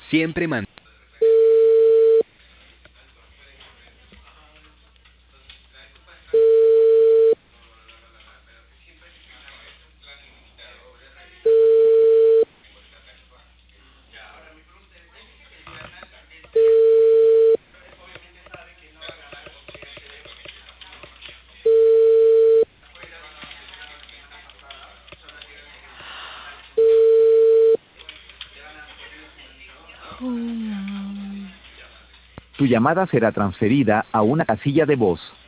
Siempre man. Tu llamada será transferida a una casilla de voz.